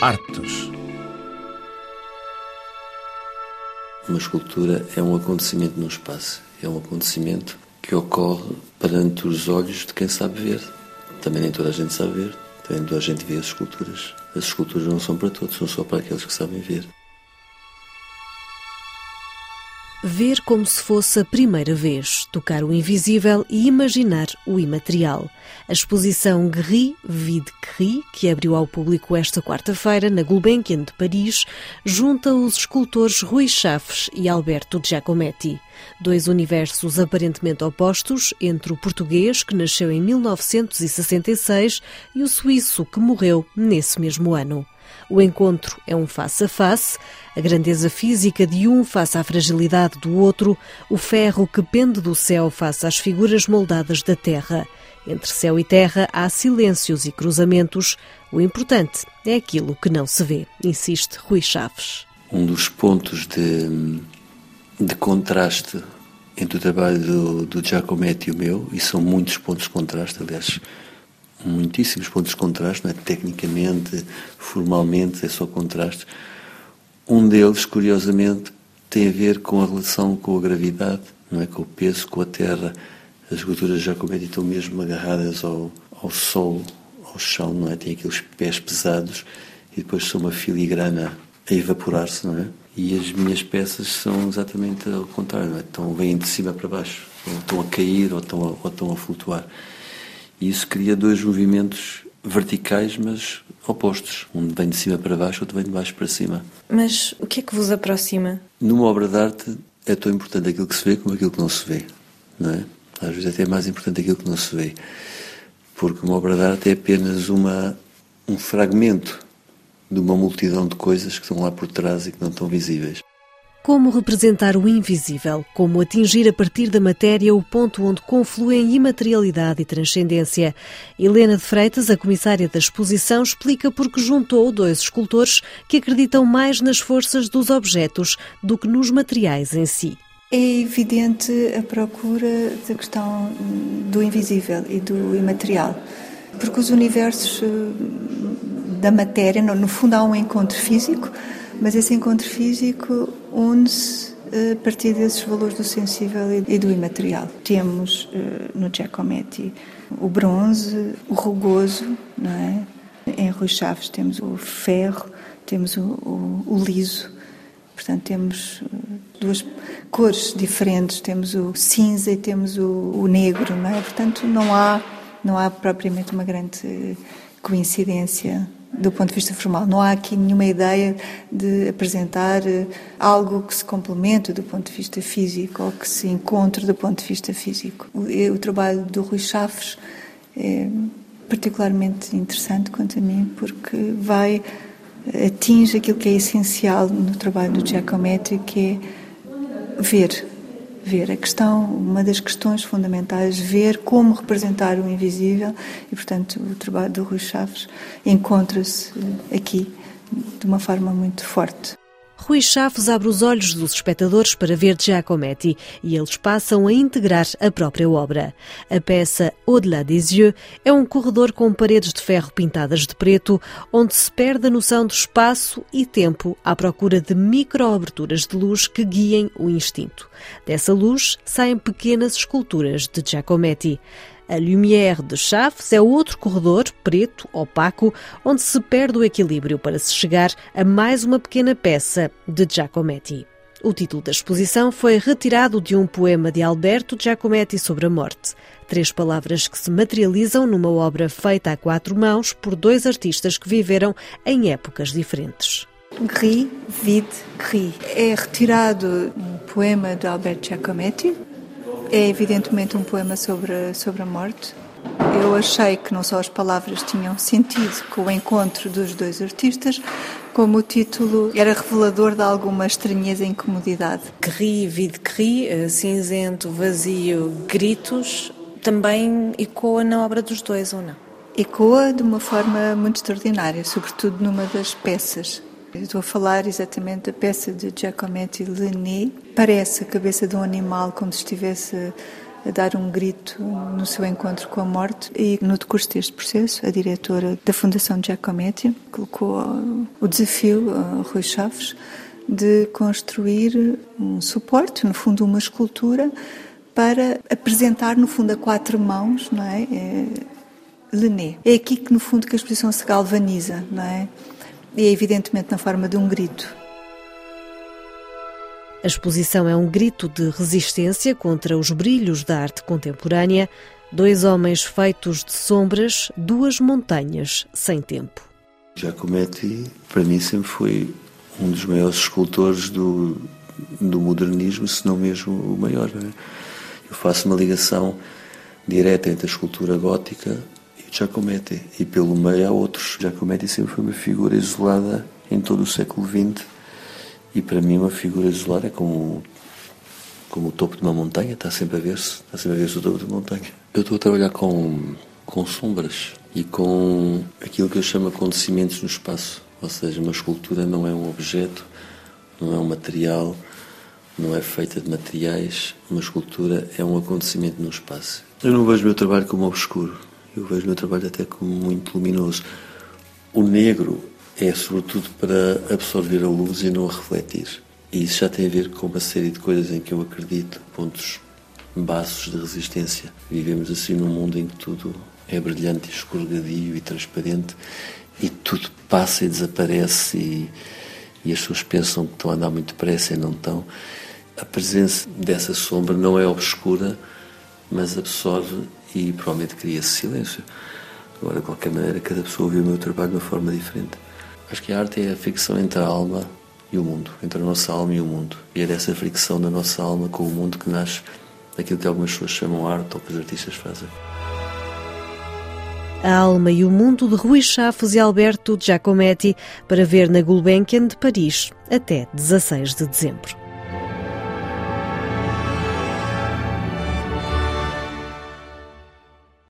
Artes. Uma escultura é um acontecimento no espaço. É um acontecimento que ocorre perante os olhos de quem sabe ver. Também nem toda a gente sabe ver. Também nem toda a gente vê as esculturas. As esculturas não são para todos, são só para aqueles que sabem ver. Ver como se fosse a primeira vez, tocar o invisível e imaginar o imaterial. A exposição Gris, Vide, Gris, que abriu ao público esta quarta-feira na Gulbenkian de Paris, junta os escultores Rui Chaves e Alberto Giacometti. Dois universos aparentemente opostos entre o português, que nasceu em 1966, e o suíço, que morreu nesse mesmo ano. O encontro é um face-a-face, a grandeza física de um face à fragilidade do outro, o ferro que pende do céu face às figuras moldadas da terra. Entre céu e terra há silêncios e cruzamentos. O importante é aquilo que não se vê, insiste Rui Chaves. Um dos pontos de contraste entre o trabalho do Giacometti e o meu, e são muitos pontos de contraste, aliás, muitíssimos pontos de contraste, não é? Tecnicamente, formalmente, é só contraste. Um deles, curiosamente, tem a ver com a relação com a gravidade, não é? Com o peso, com a terra. As esculturas de Giacometti estão mesmo agarradas ao solo, ao chão, não é? Tem aqueles pés pesados e depois são uma filigrana a evaporar-se, não é? E as minhas peças são exatamente ao contrário, não é? Vêm de cima para baixo, ou estão a cair ou estão a flutuar. E isso cria dois movimentos verticais, mas opostos. Um vem de cima para baixo, outro vem de baixo para cima. Mas o que é que vos aproxima? Numa obra de arte é tão importante aquilo que se vê como aquilo que não se vê, não é? Às vezes até é mais importante aquilo que não se vê. Porque uma obra de arte é apenas um fragmento de uma multidão de coisas que estão lá por trás e que não estão visíveis. Como representar o invisível? Como atingir a partir da matéria o ponto onde confluem imaterialidade e transcendência? Helena de Freitas, a comissária da exposição, explica porque juntou dois escultores que acreditam mais nas forças dos objetos do que nos materiais em si. É evidente a procura da questão do invisível e do imaterial, porque os universos da matéria, no fundo há um encontro físico, mas esse encontro físico une-se a partir desses valores do sensível e do imaterial. Temos no Giacometti o bronze, o rugoso, não é? Em Rui Chaves temos o ferro, temos o liso. Portanto, temos duas cores diferentes, temos o cinza e temos o negro, não é? Portanto, não há propriamente uma grande coincidência do ponto de vista formal. Não há aqui nenhuma ideia de apresentar algo que se complemente do ponto de vista físico ou que se encontre do ponto de vista físico. O trabalho do Rui Chaves é particularmente interessante quanto a mim, porque atinge aquilo que é essencial no trabalho do Giacometti, que é ver a questão, uma das questões fundamentais, ver como representar o invisível, e portanto o trabalho do Rui Chaves encontra-se aqui de uma forma muito forte. Rui Chaves abre os olhos dos espectadores para ver Giacometti e eles passam a integrar a própria obra. A peça Au-delà des yeux é um corredor com paredes de ferro pintadas de preto, onde se perde a noção de espaço e tempo à procura de micro-aberturas de luz que guiem o instinto. Dessa luz saem pequenas esculturas de Giacometti. A Lumière de Chaves é outro corredor, preto, opaco, onde se perde o equilíbrio para se chegar a mais uma pequena peça de Giacometti. O título da exposição foi retirado de um poema de Alberto Giacometti sobre a morte. 3 palavras que se materializam numa obra feita a 4 mãos por 2 artistas que viveram em épocas diferentes. Gris, Vide, Gris. É retirado um poema de Alberto Giacometti. É evidentemente um poema sobre a morte. Eu achei que não só as palavras tinham sentido com o encontro dos 2 artistas, como o título era revelador de alguma estranheza e incomodidade. Gris, vide gris, cinzento, vazio, gritos, também ecoa na obra dos dois, ou não? Ecoa de uma forma muito extraordinária, sobretudo numa das peças. Estou a falar exatamente da peça de Giacometti, Le Nez. Parece a cabeça de um animal como se estivesse a dar um grito no seu encontro com a morte. E no decurso deste processo, a diretora da Fundação Giacometti colocou o desafio a Rui Chaves de construir um suporte, no fundo uma escultura, para apresentar, no fundo, a quatro mãos, não é? Lené. É aqui que, no fundo, que a exposição se galvaniza, não é? E é evidentemente na forma de um grito. A exposição é um grito de resistência contra os brilhos da arte contemporânea. 2 homens feitos de sombras, 2 montanhas sem tempo. Giacometti, para mim, sempre foi um dos maiores escultores do modernismo, se não mesmo o maior. Não é? Eu faço uma ligação direta entre a escultura gótica e o Giacometti. E pelo meio há outros. Giacometti sempre foi uma figura isolada em todo o século XX. E para mim uma figura isolada é como o topo de uma montanha, está sempre a ver-se o topo de uma montanha. Eu estou a trabalhar com sombras e com aquilo que eu chamo de acontecimentos no espaço. Ou seja, uma escultura não é um objeto, não é um material, não é feita de materiais. Uma escultura é um acontecimento no espaço. Eu não vejo o meu trabalho como obscuro, eu vejo o meu trabalho até como muito luminoso. O negro é sobretudo para absorver a luz e não a refletir. E isso já tem a ver com uma série de coisas em que eu acredito, pontos baços de resistência. Vivemos assim num mundo em que tudo é brilhante, escorregadio e transparente e tudo passa e desaparece e as pessoas pensam que estão a andar muito depressa e não estão. A presença dessa sombra não é obscura, mas absorve e provavelmente cria-se silêncio. Agora, de qualquer maneira, cada pessoa vê o meu trabalho de uma forma diferente. Acho que a arte é a fricção entre a alma e o mundo, entre a nossa alma e o mundo. E é dessa fricção da nossa alma com o mundo que nasce aquilo que algumas pessoas chamam arte ou que os artistas fazem. A alma e o mundo de Rui Chaves e Alberto Giacometti, para ver na Gulbenkian de Paris até 16 de dezembro.